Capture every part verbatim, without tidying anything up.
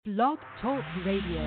Blog Talk Radio.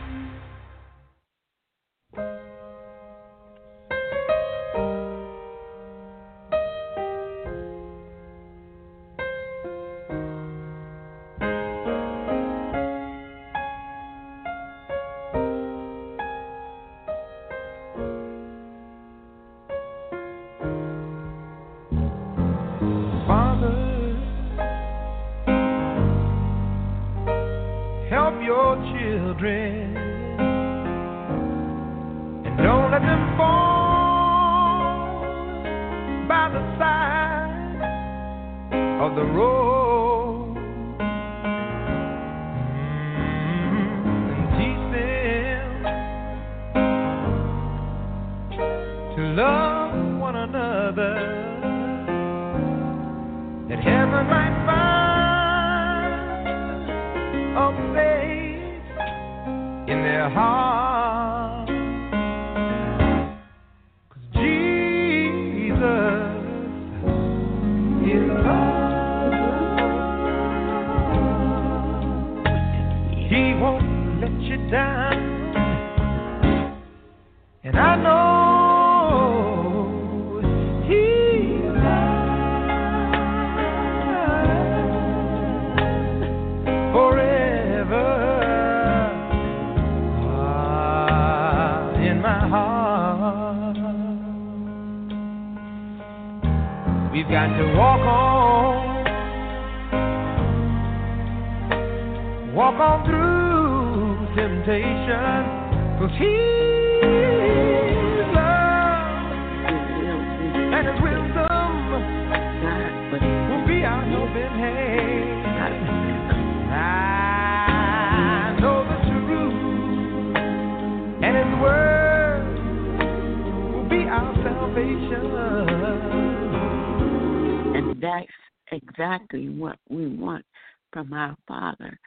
And that's exactly what we want from our Father,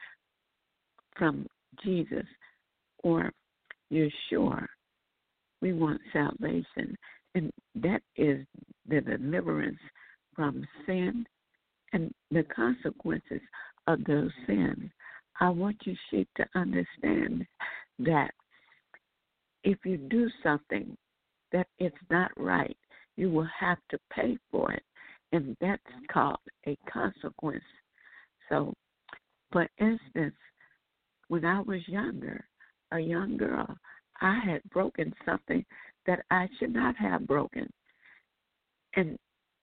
from Jesus or Yeshua. We want salvation, and that is the deliverance from sin and the consequences of those sins. I want you, sheep, to understand that if you do something that it's not right, you will have to pay for it, and that's called a consequence. So, for instance, when I was younger, a young girl, I had broken something that I should not have broken. And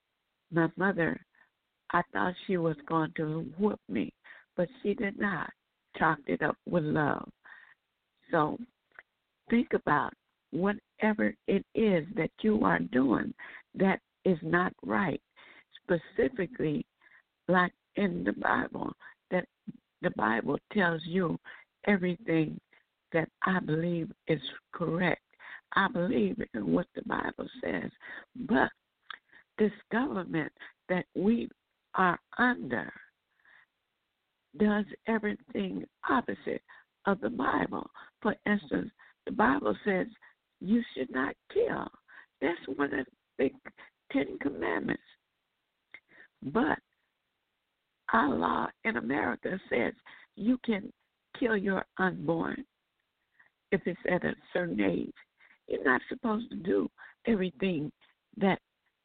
my mother, I thought she was going to whoop me, but she did not. Chalked it up with love. So think about whatever it is that you are doing that is not right. Specifically, like in the Bible, that the Bible tells you everything that I believe is correct. I believe in what the Bible says. But this government that we are under does everything opposite of the Bible. For instance, the Bible says you should not kill. That's one of the Ten Commandments. But our law in America says you can kill your unborn if it's at a certain age. You're not supposed to do everything that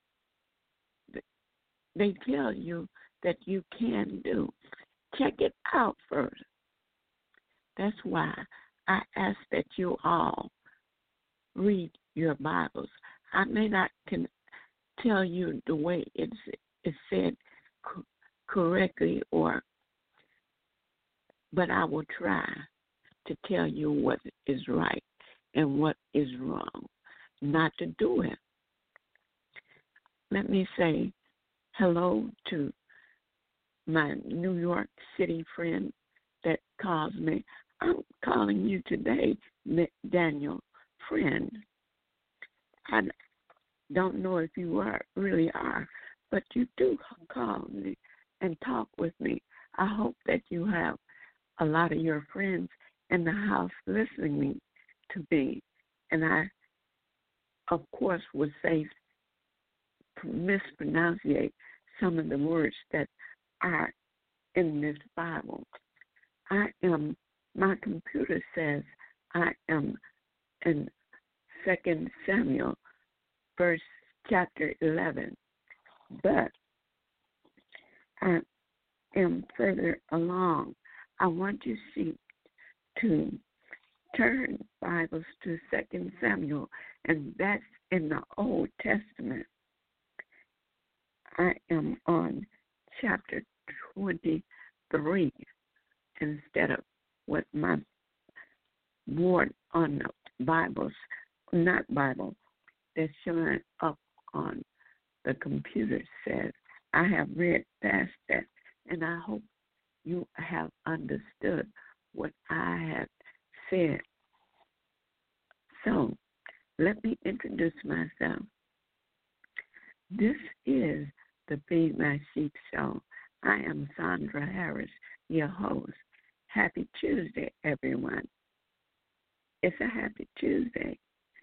they tell you that you can do. Check it out first. That's why I ask that you all read your Bibles. I may not can tell you the way it's, it's said co- correctly, or, but I will try to tell you what is right and what is wrong, not to do it. Let me say hello to my New York City friend that calls me. I'm calling you today, Daniel, friend. I don't know if you are really are, but you do call me and talk with me. I hope that you have a lot of your friends in the house listening to me. And I, of course, would say, mispronunciate some of the words that are in this Bible. I am My computer says I am in Second Samuel, verse chapter eleven, but I am further along. I want you to see to turn Bibles to Second Samuel, and that's in the Old Testament. I am on chapter twenty-three instead of what my board on the Bibles, not Bible, that's showing up on the computer says. I have read past that, and I hope you have understood what I have said. So, let me introduce myself. This is the Feed My Sheep Show. I am Sandra Harris, your host. Happy Tuesday, everyone. It's a happy Tuesday.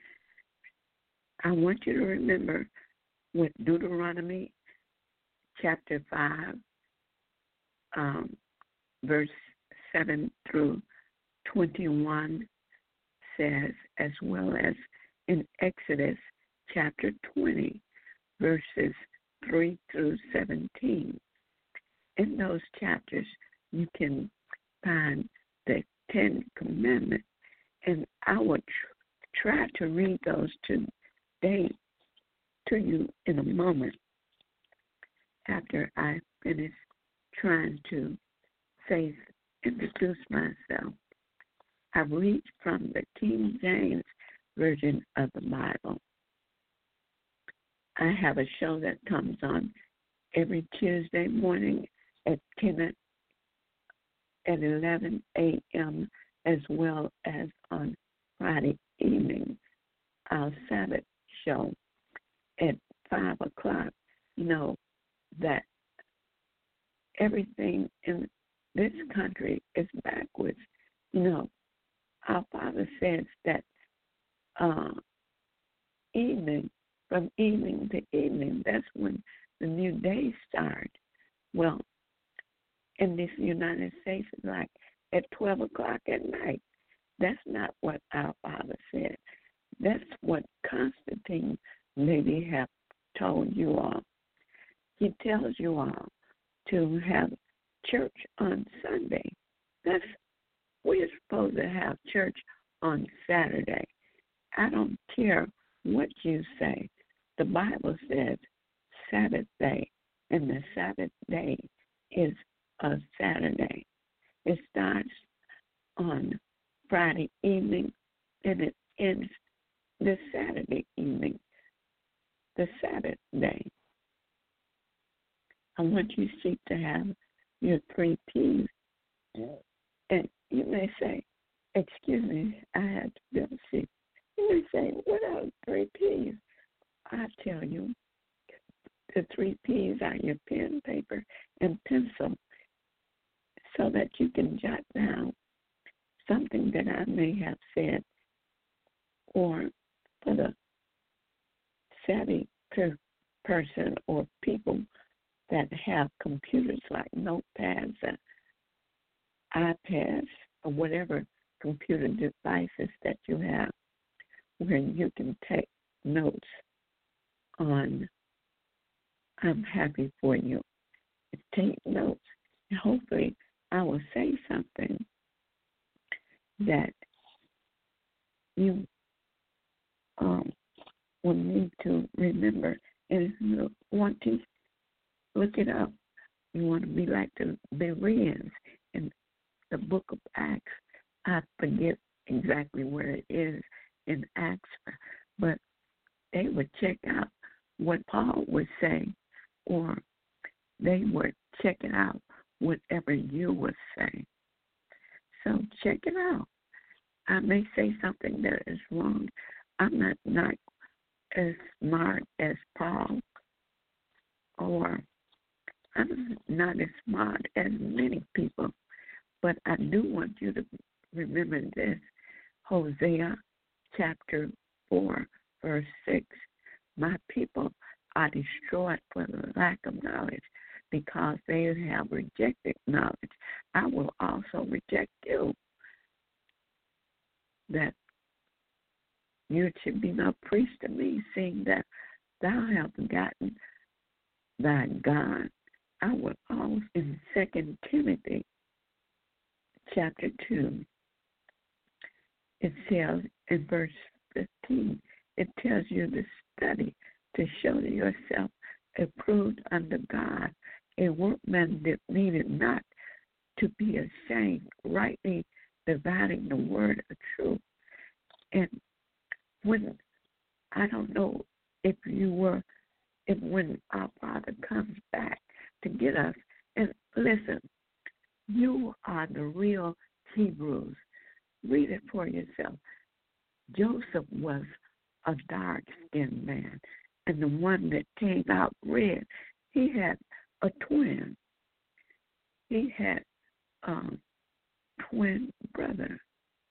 I want you to remember what Deuteronomy chapter five, um, verse seven through twenty-one says, as well as in Exodus chapter twenty, verses three through seventeen. In those chapters, you can find the Ten Commandments, and I will tr- try to read those today to you in a moment after I finish trying to say, introduce myself. I read from the King James Version of the Bible. I have a show that comes on every Tuesday morning at ten at eleven a.m. as well as on Friday evening, our Sabbath show at five o'clock. You know that everything in this country is backwards. You know, our Father says that uh, evening, from evening to evening, that's when the new day starts. Well, in this United States, it's like at twelve o'clock at night. That's not what our Father said. That's what Constantine maybe have told you all. He tells you all to have church on Sunday. That's we're supposed to have church on Saturday. I don't care what you say. The Bible says Sabbath day, and the Sabbath day is a Saturday. It starts on Friday evening, and it ends this Saturday evening, the Sabbath day. I want you to seek to have your three P's. And you may say, excuse me, I had to be able to see. You may say, what are three P's? I tell you, the three P's are your pen, paper, and pencil, so that you can jot down something that I may have said, or for the savvy per- person or people that have computers like notepads and iPads or whatever computer devices that you have, where you can take notes on. I'm happy for you. Take notes. And hopefully I will say something that you um, will need to remember. And if you want to look it up, you want to be like the Bereans in the book of Acts. I forget exactly where it is in Acts, but they would check out what Paul would say, or they would check it out, whatever you would say. So check it out. I may say something that is wrong. I'm not, not as smart as Paul, or I'm not as smart as many people, but I do want you to remember this. Hosea chapter four, verse six. My people are destroyed for the lack of knowledge, because they have rejected knowledge. I will also reject you. You should be no priest to me, seeing that thou hast begotten thy God. I will also in Second Timothy chapter two, it says in verse fifteen, it tells you to study to show yourself approved unto God, a workman that needed not to be ashamed, rightly dividing the word of truth. And when, I don't know if you were, if when our Father comes back to get us, and listen, you are the real Hebrews. Read it for yourself. Joseph was a dark-skinned man, and the one that came out red, he had a twin. He had a twin brother.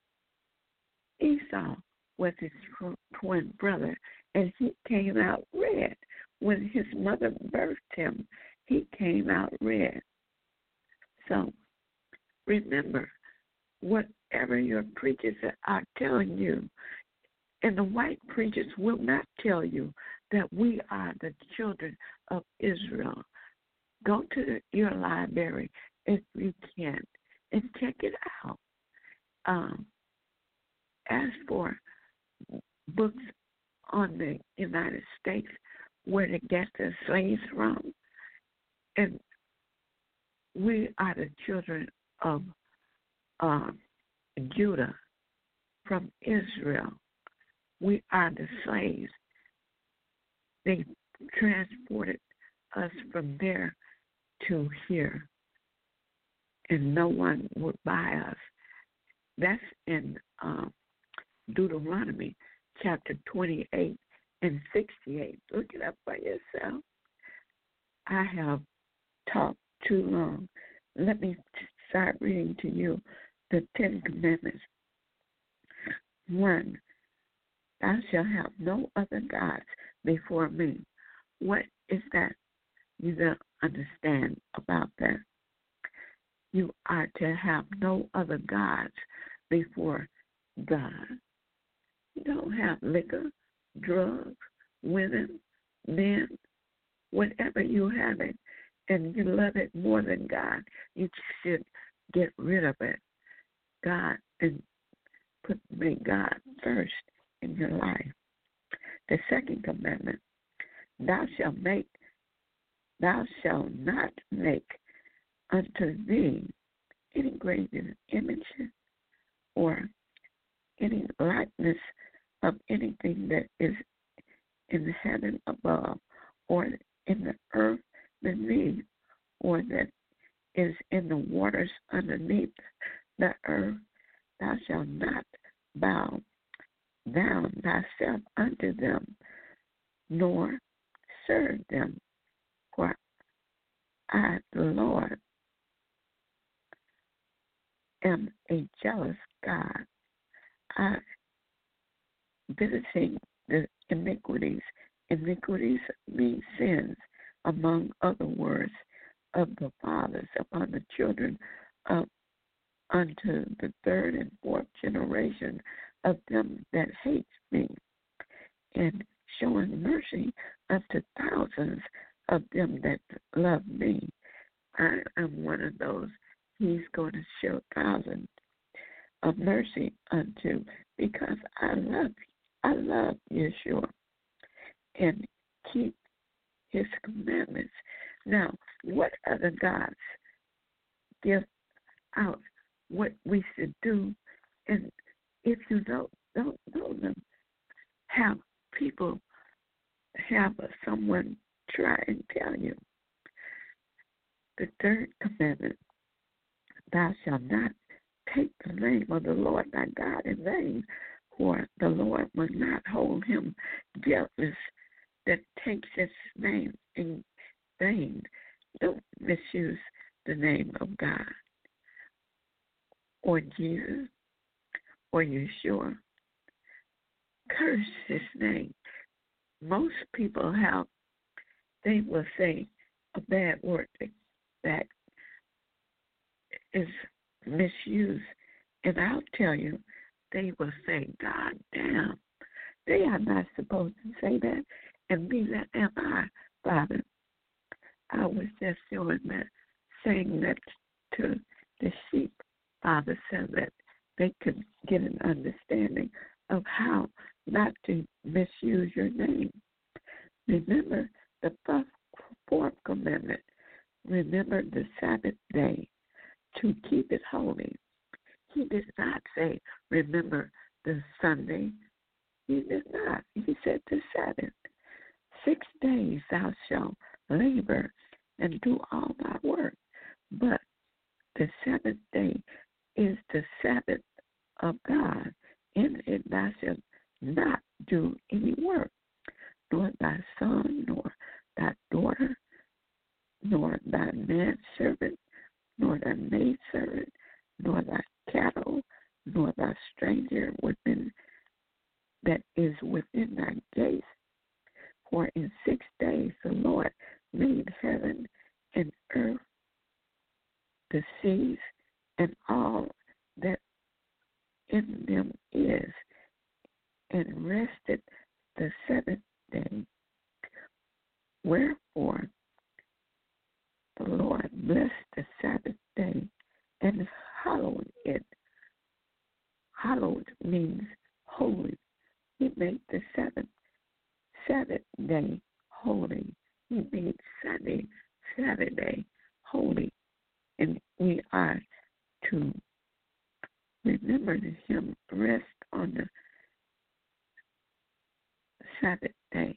Esau was his twin brother, and he came out red. When his mother birthed him, he came out red. So remember, whatever your preachers are telling you, and the white preachers will not tell you that we are the children of Israel. Go to your library if you can and check it out. Um, as for books on the United States, where they get the slaves from, and we are the children of uh, Judah from Israel. We are the slaves. They transported us from there to here, and no one would buy us. That's in um, Deuteronomy chapter twenty-eight and sixty-eight. Look it up by yourself. I have talked too long. Let me start reading to you the Ten Commandments. One, thou shalt have no other gods before me. What is that? You don't understand about that. You are to have no other gods before God. You don't have liquor, drugs, women, men, whatever you have it, and you love it more than God, you should get rid of it. God, and put make God first in your life. The second commandment, thou shalt make, thou shalt not make unto thee any graven image or any likeness of anything that is in the heaven above, or in the earth beneath, or that is in the waters underneath the earth. Thou shalt not bow down thyself unto them, nor serve them. For I, the Lord, am a jealous God. I visiting the iniquities. Iniquities mean sins, among other words, of the fathers upon the children of unto the third and fourth generation of them that hate me, and showing mercy unto thousands of them that love me. I am one of those he's going to show thousands of mercy unto, because I love I love Yeshua and keep his commandments. Now, what other gods give out what we should do? And if you don't don't know them, have people have someone try and tell you. The third commandment, thou shalt not take the name of the Lord thy God in vain, for the Lord will not hold him guiltless that takes his name in vain. Don't misuse the name of God or Jesus or Yeshua. Curse his name. Most people have, they will say a bad word that is misused, and I'll tell you, they will say, God damn, They are not supposed to say that, and neither am I, Father. I was just doing that, saying that to the sheep, Father, so that they could get an understanding of how not to misuse your name. Remember the first, fourth commandment. Remember the Sabbath day to keep it holy. He did not say, remember the Sunday. He did not. He said the Sabbath. Six days thou shalt labor and do all thy work. But the seventh day is the Sabbath of God. In it thou shalt not do any work, nor thy son, nor thy daughter, nor thy manservant, nor thy maidservant, nor thy cattle, nor thy stranger within that is within thy gates. For in six days the Lord made heaven and earth, the seas, and all that in them is, and rested the seventh day. Wherefore the Lord blessed the Sabbath day and hallowed it. Hallowed means holy. He made the seventh Sabbath day holy. He made Sunday, Saturday holy. And we are to remember him rest on the Sabbath day.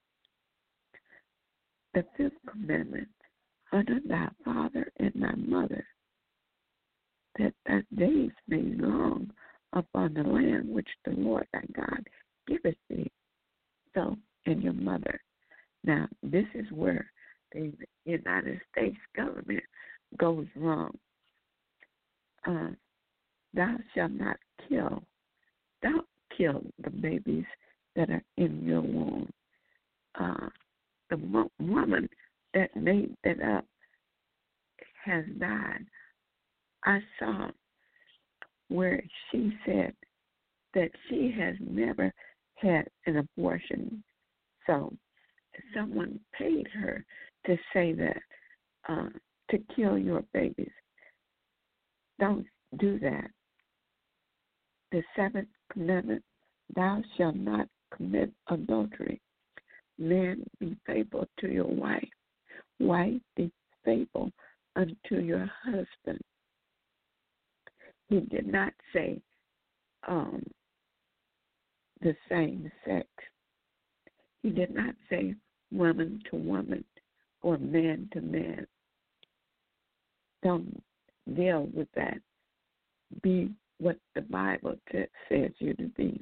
The fifth commandment, honor thy father and thy mother, that thy days may be long upon the land which the Lord thy God giveth thee. So, and your mother. Now, this is where the United States government goes wrong. Uh, thou shalt not kill. Don't kill the babies that are in your womb. Uh, the mo- woman that made that up has died. I saw where she said that she has never had an abortion. So someone paid her to say that, uh, to kill your babies. Don't do that. The seventh commandment, thou shalt not commit adultery. Man, be faithful to your wife. Wife, be faithful unto your husband. He did not say um, the same sex. He did not say woman to woman or man to man. Don't deal with that. Be what the Bible t- says you to be.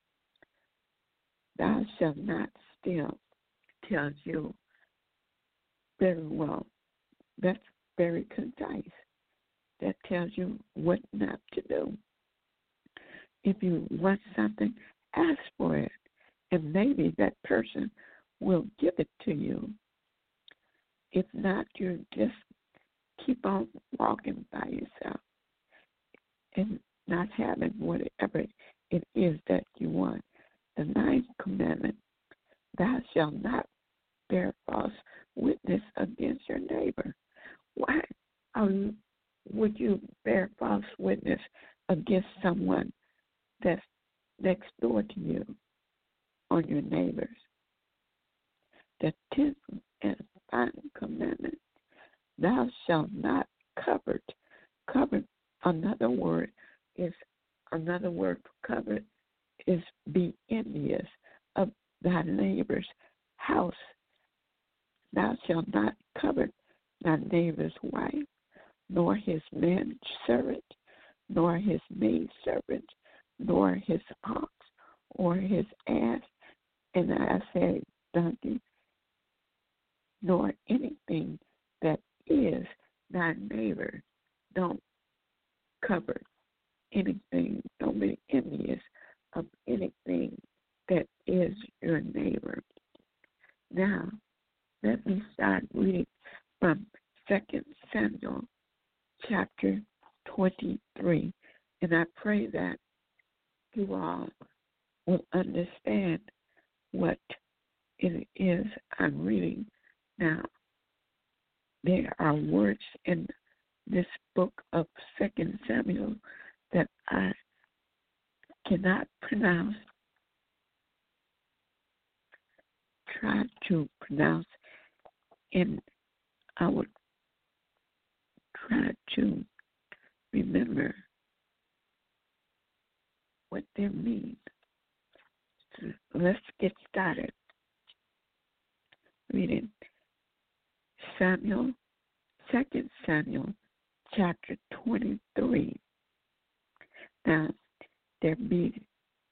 Thou shalt not steal, tells you very well. That's very concise. That tells you what not to do. If you want something, ask for it, and maybe that person will give it to you. If not, you just keep on walking by yourself and not having whatever it is that you want. The ninth commandment, thou shalt not bear false witness against your neighbor. Why um, would you bear false witness against someone that's next door to you or your neighbors? The tenth and final commandment, thou shalt not covet. Covet, another word is another word for covet is be envious of thy neighbor's house. Thou shalt not covet thy neighbor's wife, nor his manservant, nor his maidservant, nor his ox, or his ass, and I said donkey, nor anything that is thy neighbor. Don't covet anything. Don't be envious of anything that is your neighbor. Now, let me start reading from Second Samuel chapter twenty-three. And I pray that you all will understand what it is I'm reading now. There are words in this book of Second Samuel that I cannot pronounce. Try to pronounce, and I would try to remember what they mean. So let's get started. Reading Samuel, Second Samuel, chapter twenty-three. Now, there be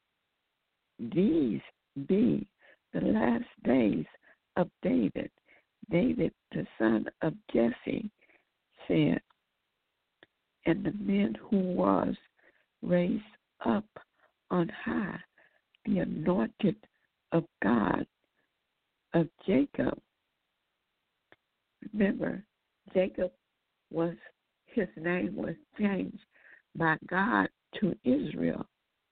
these be the last days of David. David, the son of Jesse, said, and the man who was raised up on high, the anointed of God, of Jacob. Remember, Jacob was, his name was changed by God to Israel.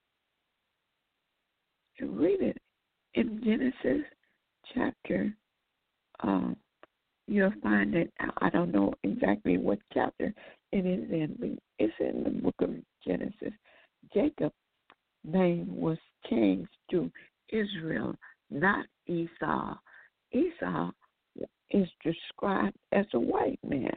You read it in Genesis chapter, um, you'll find it, I don't know exactly what chapter it is in, but it's in the book of Genesis. Jacob's name was changed to Israel, not Esau. Esau is described as a white man.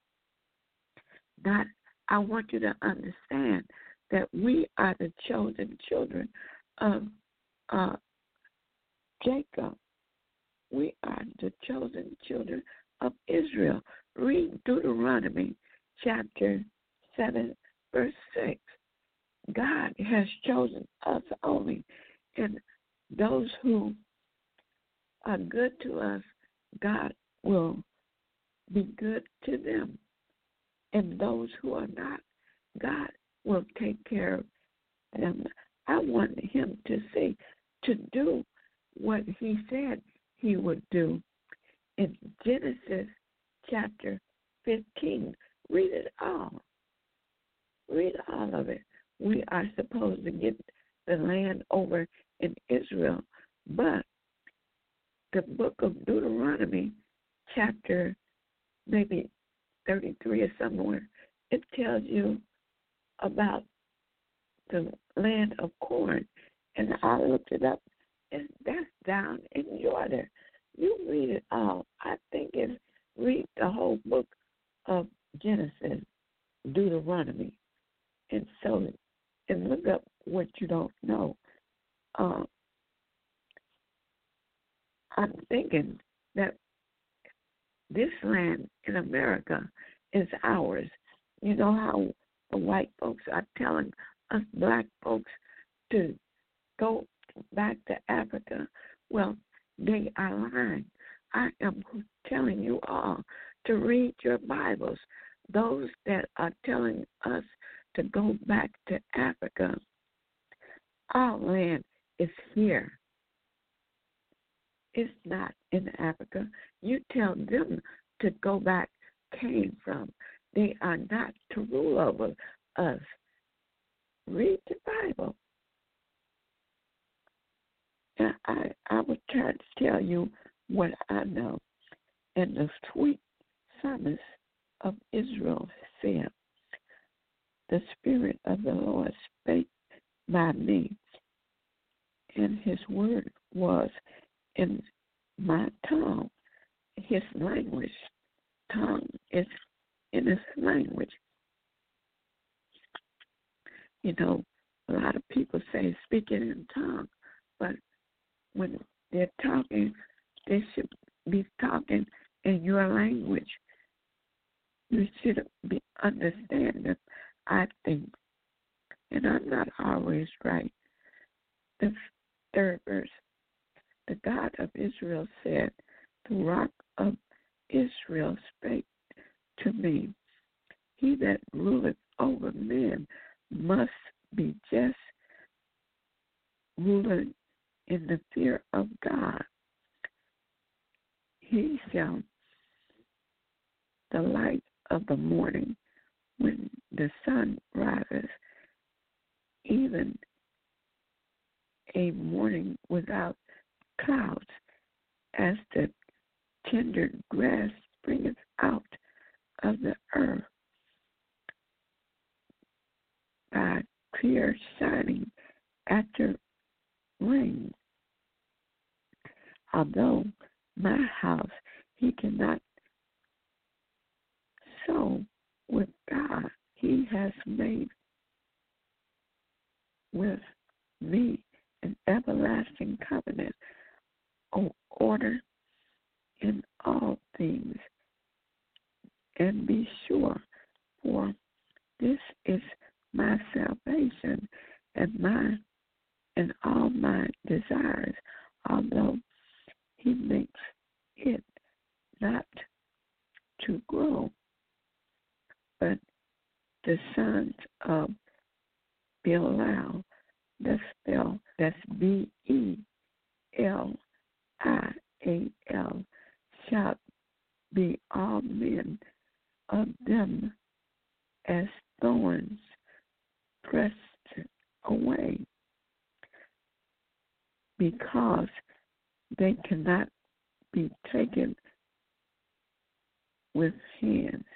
Not, I want you to understand that we are the chosen children of uh, Jacob. We are the chosen children of Israel. Read Deuteronomy chapter seven, verse six. God has chosen us only, and those who are good to us, God will be good to them. And those who are not, God will take care of them. I want him to say, to do what he said he would do. In Genesis chapter fifteen, read it all. Read all of it. We are supposed to get the land over in Israel, but the book of Deuteronomy, chapter maybe thirty-three or somewhere, it tells you about the land of corn, and I looked it up, and that's down in Jordan. You read it all. I think it's read the whole book of Genesis, Deuteronomy, and so and look up what you don't know. Uh, I'm thinking that this land in America is ours. You know how the white folks are telling us black folks to go back to Africa? Well, they are lying. I am telling you all to read your Bibles. Those that are telling us to go back to Africa, our land is here. It's not in Africa. You tell them to go back, came from. They are not to rule over us. Read the Bible. And I, I will try to tell you what I know. And the sweet psalmist of Israel said, the Spirit of the Lord spake by me, and his word was in my tongue. His language, tongue is in his language. You know, a lot of people say speaking in tongue, but when they're talking, they should be talking in your language. You should be understanding, I think. And I'm not always right. The third verse, the God of Israel said, the rock of Israel spake to me, he that ruleth over men must be just, ruling in the fear of God. He shall the light of the morning, when the sun rises, even a morning without clouds, as the tender grass springeth out of the earth by clear shining after rain. Although my house he cannot sow with God, he has made with me an everlasting covenant, O order in all things, and be sure, for this is my salvation and my and all my desires, although he makes it not to grow. But the sons of Belial, that's spelled, that's B E L I A L, shall be all men of them as thorns pressed away, because they cannot be taken with hands.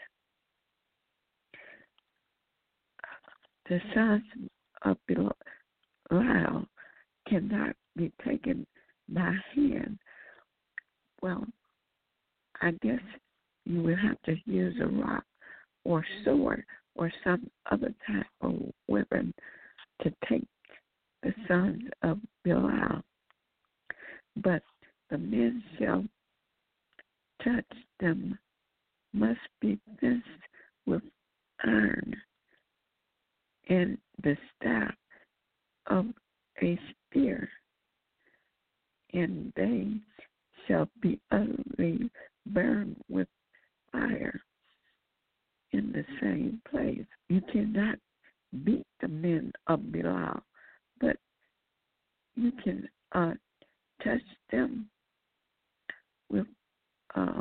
The sons of Belial cannot be taken by hand. Well, I guess you would have to use a rock or sword or some other type of weapon to take the sons of Belial. But the men shall touch them, must be fenced with iron, and the staff of a spear, and they shall be utterly burned with fire in the same place. You cannot beat the men of Belial, but you can uh, touch them with uh,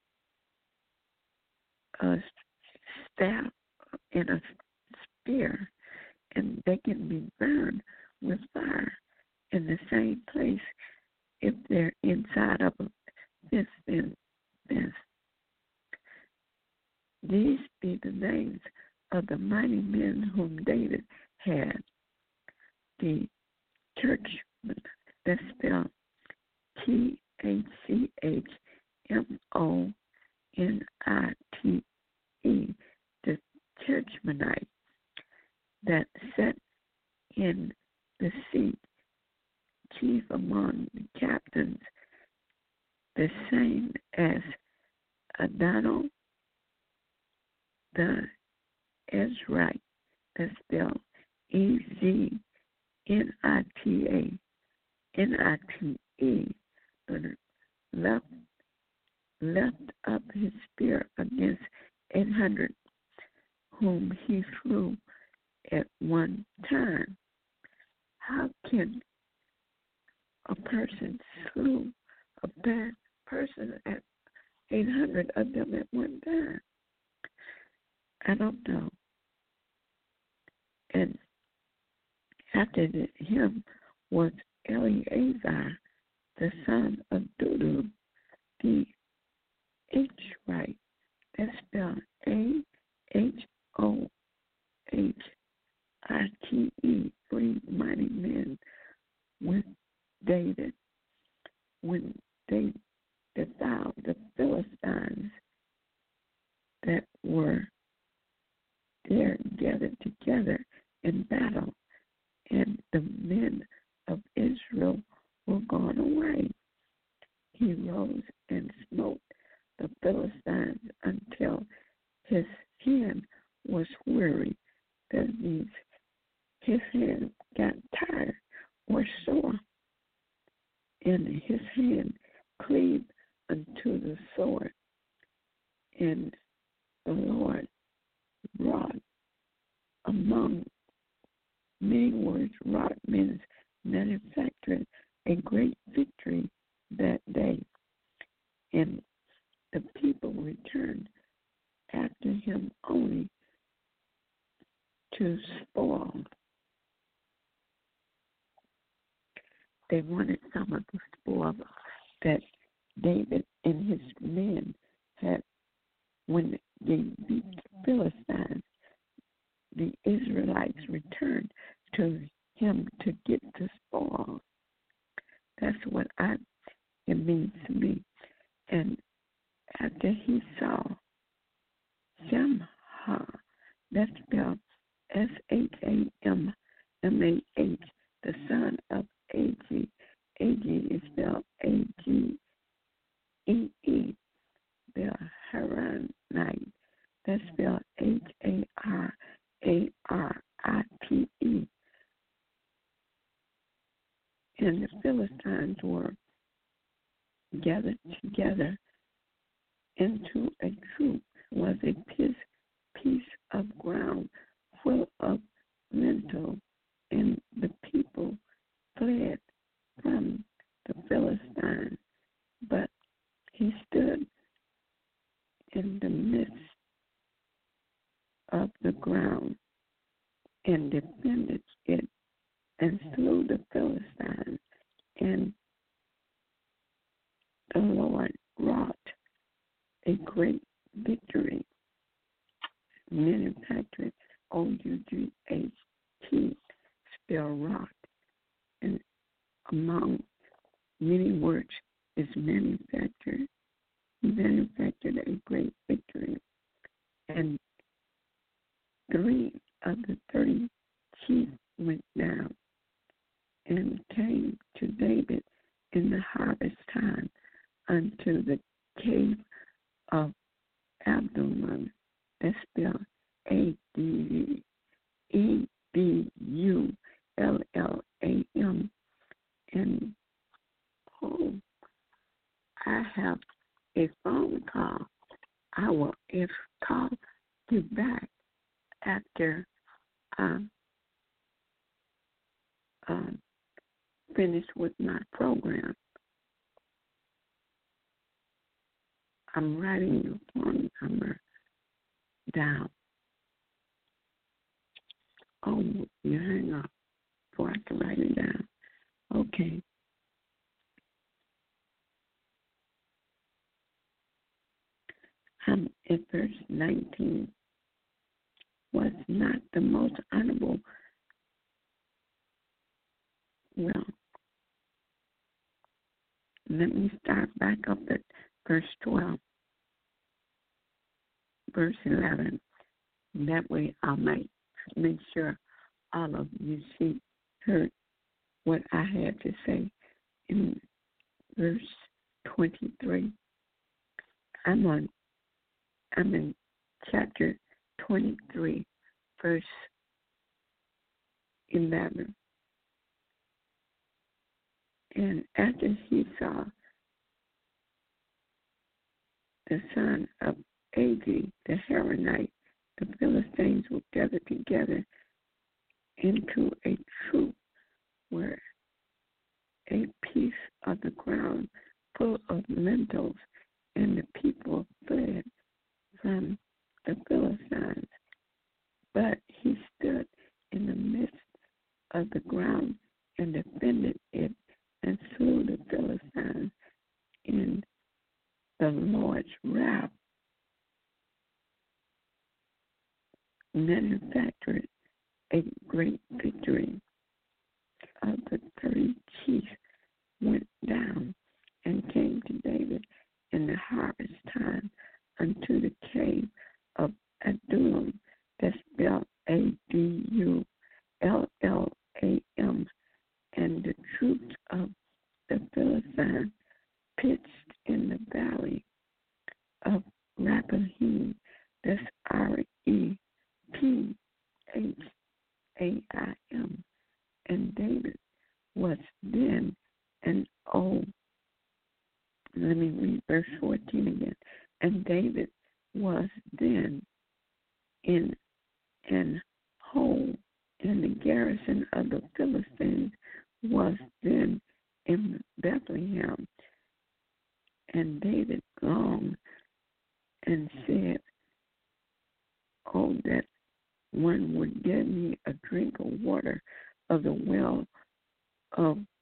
a staff and a spear, and they can be burned with fire in the same place if they're inside of a fenced-in fence. These be the names of the mighty men whom David had. The churchmen, that's spelled T H C H M O N I T E, the churchmanite that sat in the seat, chief among the captains, the same as Adonai the Ezrite, that's spelled E Z N I T A N I T E, left, left up his spear against eight hundred, whom he slew at one time. How can a person slew a bad person at eight hundred of them at one time? I don't know. And after him was Eleazar, the son of Dodo, the H-Rite, that's spelled A H O H I T E, three mighty men with David when they devoured the Philistines that were there gathered together in battle, and the men of Israel were gone away. He rose and smote the Philistines until his hand was weary. That means his hand got tired or sore, and his hand cleaved unto the sword. And the Lord wrought among many words, wrought men's manufactured a great victory that day. And the people returned after him only to spoil. they wanted some of the spoil that David and his men had when they beat the Philistines. The Israelites returned to him to get the spoil. That's what I it means to me. And after he saw Shamha, that's spelled S H A M M A H, the son of Ag. Ag is spelled A G E E, the Haranite, that's spelled H A R A R I T E. And the Philistines were gathered together into a troop, was a piece, piece of ground full of lentil, and the people fled from the Philistines. But he stood in the midst of the ground and defended it and slew the Philistines. And the Lord wrought a great victory. Manufactured, O U G H T, spell wrought. And among many words is manufactured. He manufactured a great victory. And three of the thirty chiefs went down and came to David in the harvest time unto the cave of Adullam. That's spelled A D E B U L L A M. And oh, I have a phone call. I will if call you back after um, um, finish with my program. I'm writing your phone number down. Oh, you hang up before I can write it down. Okay. I'm at verse nineteen. Was not the most honorable, well, let me start back up at verse twelve, verse eleven. That way I might make sure all of you see, heard what I had to say in verse twenty-three. I'm on, I'm in chapter twenty-three, verse eleven. And after he saw the son of Ag, the Haranite, the Philistines were gathered together into a troop where a piece of the ground full of lentils, and the people fled from the Philistines. But he stood in the midst of the ground and defended it and slew the Philistines in the Lord's wrath. Manufactured a great victory. Of the thirty chiefs went down and came to David in the harvest time unto the cave of Adullam, that's spelled A D U L L A M, and the troops of the Philistines pitched in the valley of Rephaim, that's R E P H A I M. And David was then an old, let me read verse fourteen again. And David was then in an hole, and the garrison of the Philistines was then in Bethlehem. And David longed and said, oh, that one would give me a drink of water of the well of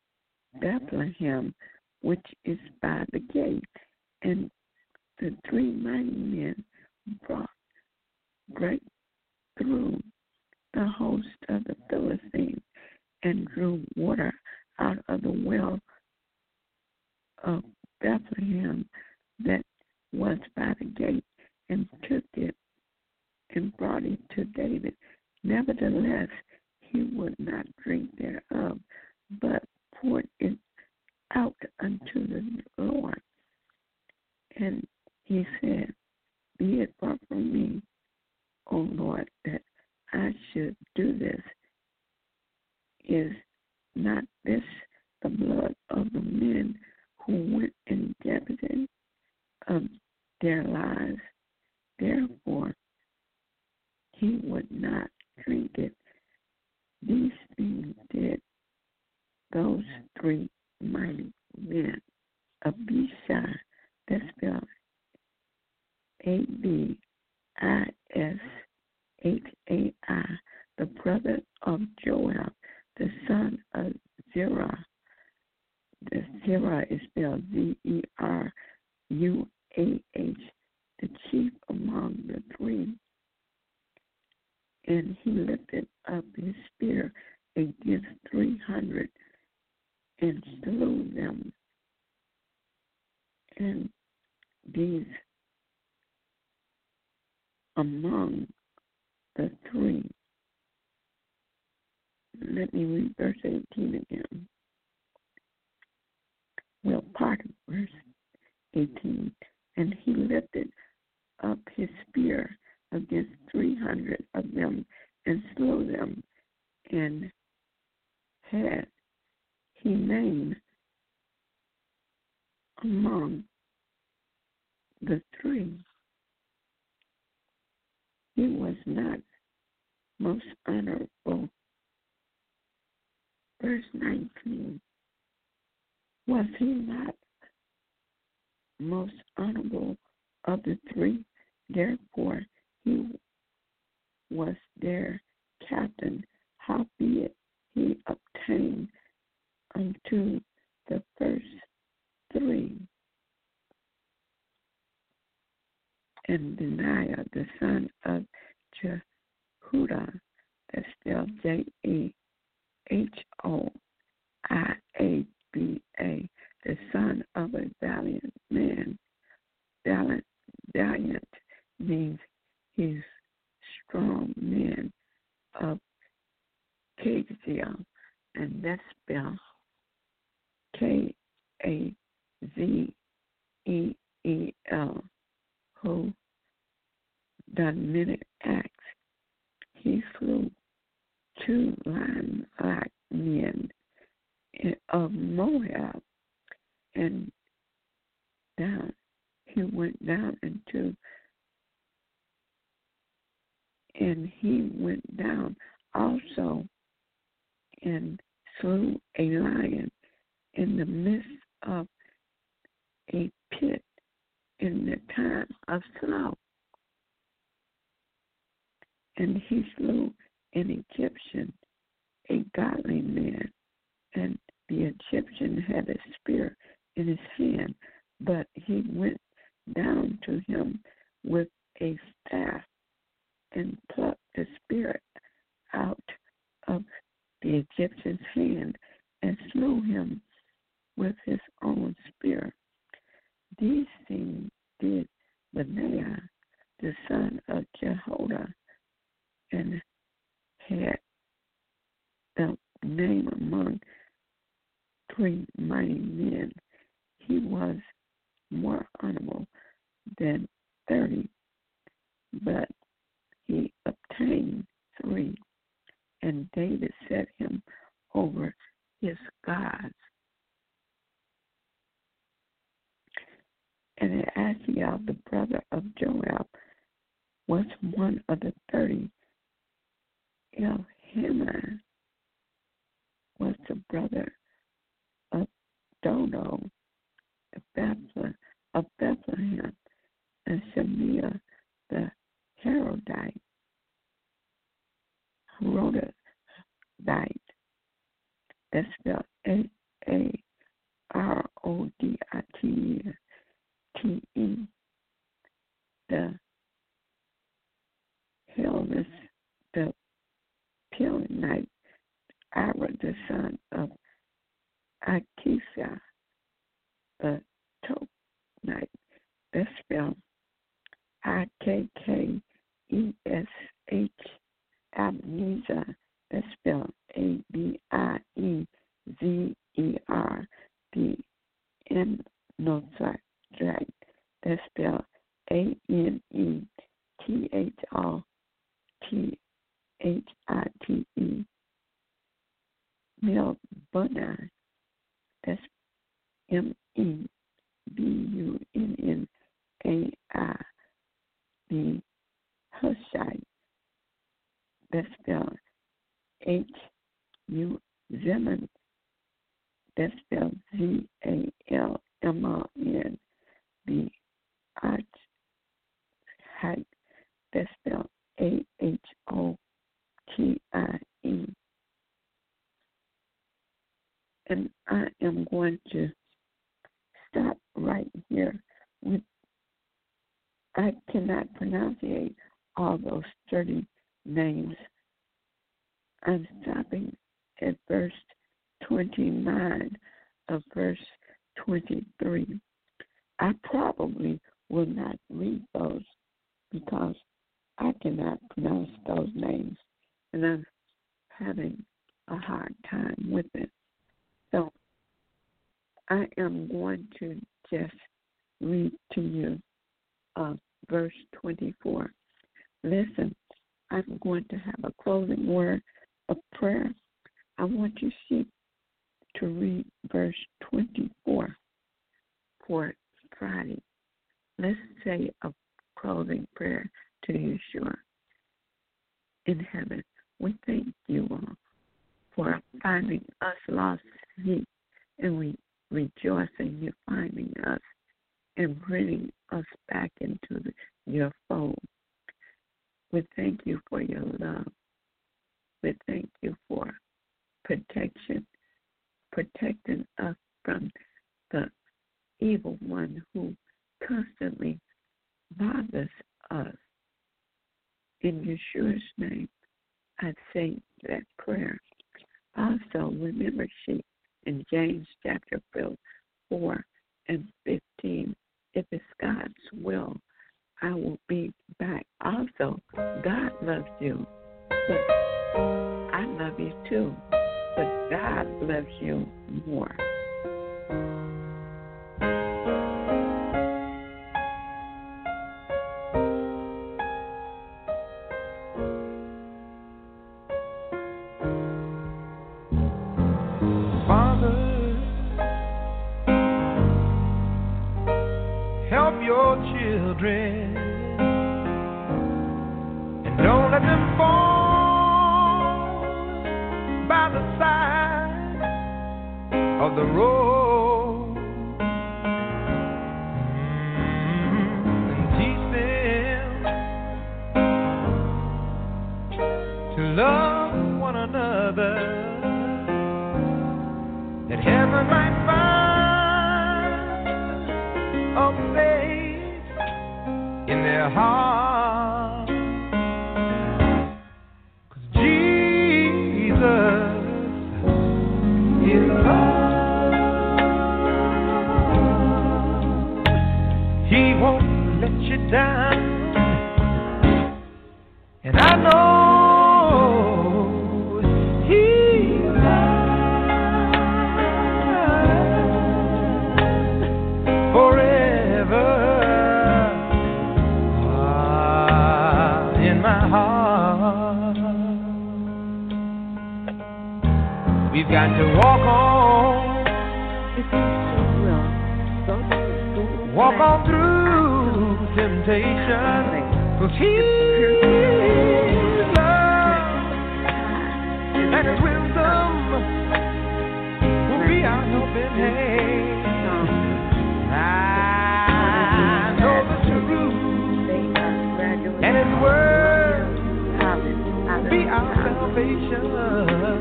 Bethlehem, which is by the gate. And the three mighty men brought break through the host of the Philistines and drew water out of the well of Bethlehem that was by the gate, and took it and brought it to David. Nevertheless, he would not drink thereof, but poured it out unto the Lord. And he said, Be it far from me, O Lord, that I should do this. Is not this the blood of the men who went in jeopardy of their lives? Therefore, he would not drink it. These things did those three mighty men. Abishai, that's spelled A B I S H A I, the brother of Joab, the son of Zerah. The Zerah is spelled Z E R U A H, the chief among the three. And he lifted up his spear against three hundred and slew them. And these among the three. Let me read verse eighteen again. Well, part of verse eighteen. And he lifted up his spear against three hundred of them and slew them, and had he named among the three. He was not most honorable. Verse nineteen. Was he not most honorable of the three? Therefore he was their captain. Howbeit he obtained unto the first three. And Benaiah, the son of Jehudah, that's spelled J E H O I A B A, the son of a valiant man. Valiant, valiant means he's strong man of Kaziel, and that's spelled K A Z E E L, who done many acts. He slew two lion-like men of Moab, and down he went down into, and he went down also and slew a lion in the midst of a pit in the time of snow. And he slew an Egyptian, a godly man, and the Egyptian had a spear in his hand, but he went down to him with a staff and plucked the spear out of the Egyptian's hand and slew him with his own spear. These things did Benaiah, the son of Jehoiada, and had the name among three mighty men. He was more honorable than thirty, but he obtained three, and David set him over his gods. And Asahel, the brother of Joab, was one of the thirty. Elhanan was the brother of Dodo of Bethlehem, and Shemiah the Herodite, Herodite, that's spelled A A T T E, the Helmus, the Pelonite, Ira, the son of Akisha, the Toknite. That's spelled I K K E S H, Abnezer. That's spelled A B I E Z E R. The Enodrach, that's spelled A N E T H R T H I T E. Melbunai, that's M E B U N N A I. The Hushite, that's spelled H U Zeman, that's spelled Z A L M O N. The Archite, that's spelled A H O T I E. And I am going to stop right here with, I cannot pronounce all those thirty names. I'm stopping at verse twenty-nine of verse twenty-three. I probably will not read those because I cannot pronounce those names, and I'm having a hard time with it. So I am going to just read to you uh, verse twenty-four. Listen, I'm going to have a closing word of prayer. I want you see, to read verse twenty-four for Friday. Let's say a closing prayer to Yeshua. In heaven, we thank you all for finding us lost sheep, and we rejoice in you finding us and bringing us back into the, your fold. We thank you for your love. We thank you for protection, protecting us from the evil one who constantly bothers us. In Yeshua's name, I say that prayer. Also, remember she in James chapter four and fifteen, if it's God's will, I will be back. Also, God loves you, but I love you too, but God loves you more. Children, and don't let them fall by the side of the road, mm-hmm. and teach them to love one another, that heaven might find a place in their heart, 'cause Jesus is love. He won't let you down, and I know He's mine forever. We've got to walk on, walk on through temptation, 'cause His love and His wisdom will be our helping hand. I know the truth, and His word will be our salvation.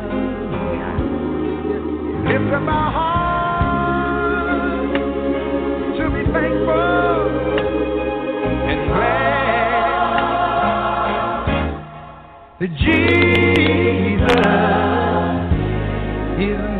Lift up our hearts that Jesus is